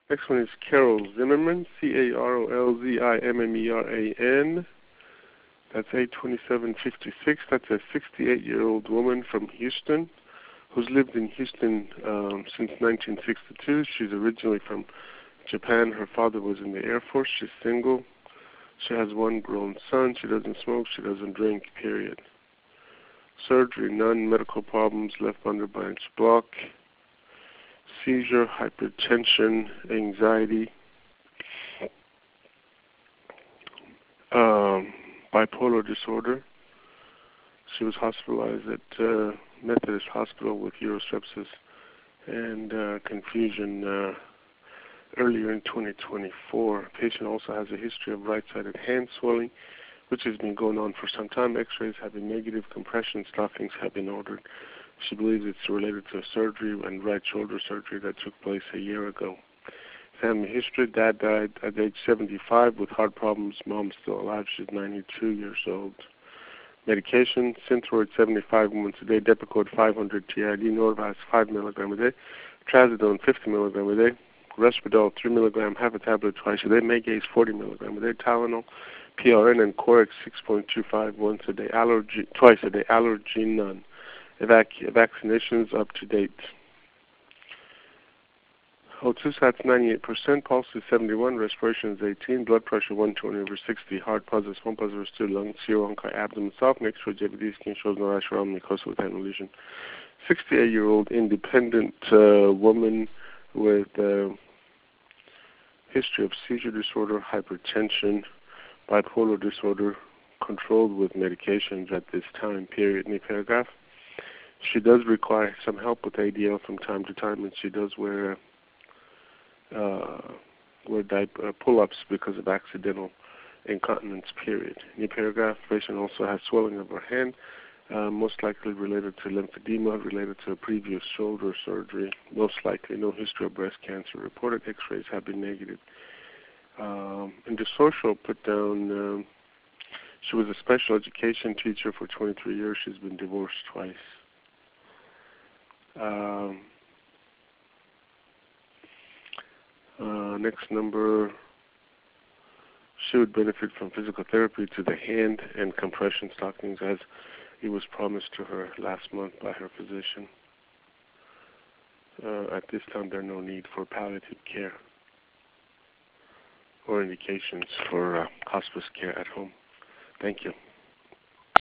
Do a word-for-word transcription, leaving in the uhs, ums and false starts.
Next one is Carol Zimmerman, C A R O L Z I M M E R A N. That's eight twenty-seven fifty-six. That's a sixty-eight-year-old woman from Houston who's lived in Houston um, since nineteen sixty-two. She's originally from Japan. Her father was in the Air Force. She's single. She has one grown son. She doesn't smoke. She doesn't drink, period. Surgery, none. Medical problems, left bundle branch block. Seizure, hypertension, anxiety, um, bipolar disorder. She was hospitalized at uh, Methodist Hospital with urosepsis and uh, confusion uh, earlier in twenty twenty-four. The patient also has a history of right-sided hand swelling, which has been going on for some time. X-rays have been negative. Compression stockings have been ordered. She believes it's related to a surgery and right shoulder surgery that took place a year ago. Family history: dad died at age seventy-five with heart problems. Mom's still alive. She's ninety-two years old. Medication: Synthroid seventy-five once a day, Depakote five hundred T I D, Norvasc five milligrams a day, Trazodone fifty milligrams a day, Risperdal three milligrams, half a tablet twice a day, Megace forty milligrams a day, Tylenol, P R N, and Corex six point two five once a day, allergy twice a day, allergy none. Evac- vaccinations up to date. O two sats ninety-eight percent, pulse is seventy-one, respiration is eighteen, blood pressure one twenty over sixty, heart pulses, one pulse over two, lung zero, onkai, abdomen soft, next for J B D, skin shows no rash around mucosa with hand lesion. sixty-eight-year-old independent uh, woman with uh, history of seizure disorder, hypertension, bipolar disorder, controlled with medications at this time, period. New paragraph. She does require some help with A D L from time to time, and she does wear uh, wear diaper, uh, pull-ups because of accidental incontinence, period. New paragraph. Patient also has swelling of her hand, uh, most likely related to lymphedema, related to a previous shoulder surgery, most likely no history of breast cancer reported. X-rays have been negative. Um, in the social, put down um, she was a special education teacher for twenty-three years. She's been divorced twice. Um, uh, next number, she would benefit from physical therapy to the hand and compression stockings as it was promised to her last month by her physician. Uh, at this time, there are no need for palliative care or indications for uh, hospice care at home. Thank you.